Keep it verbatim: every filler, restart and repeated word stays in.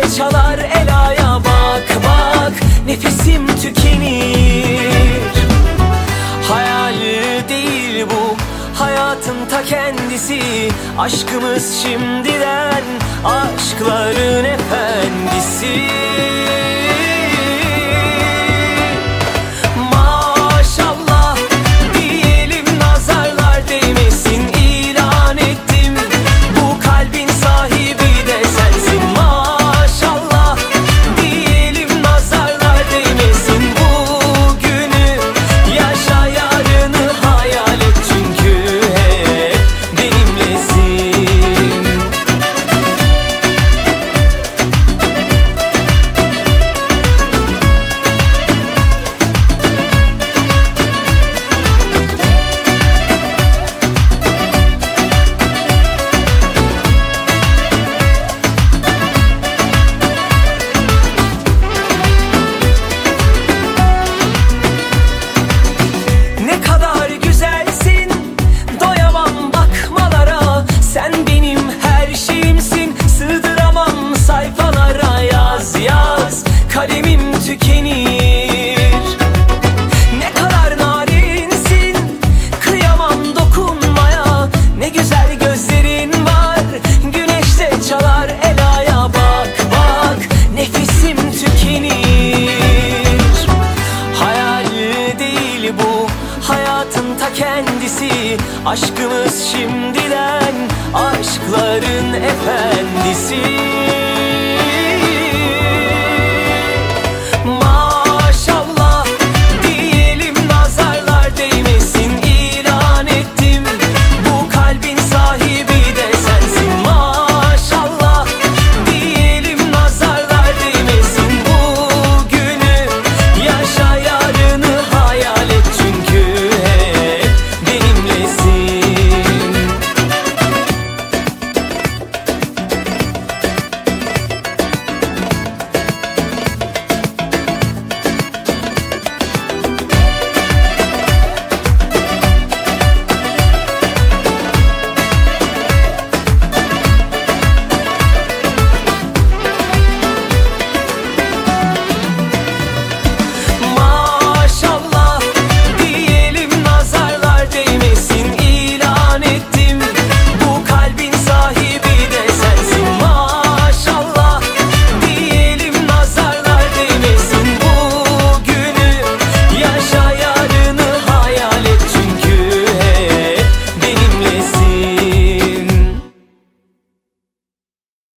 çalar Ela'ya bak bak, nefesim tükenir. Hayal değil bu, hayatın ta kendisi. Aşkımız şimdiden, aşkların efendisi. Maşallah diyelim, nazarlar değmesin, ilan ettim. Bu kalbin sahibi de sensin. Maşallah diyelim, nazarlar değmesin. Bugünü yaşa, yarını hayal et, çünkü hep benimlesin. Ne kadar güzelsin, doyamam bakmalara. Sen benim her şeyimsin, sığdıramam sayfalara. Yaz yaz, kalemim tükenir. Ne kadar narinsin, kıyamam dokunmaya. Ne güzel gözlerin var, güneşte çalar Ela'ya bak bak, nefesim tükenir. Hayal değil bu, hayatın ta kendisi. Aşkımız şimdi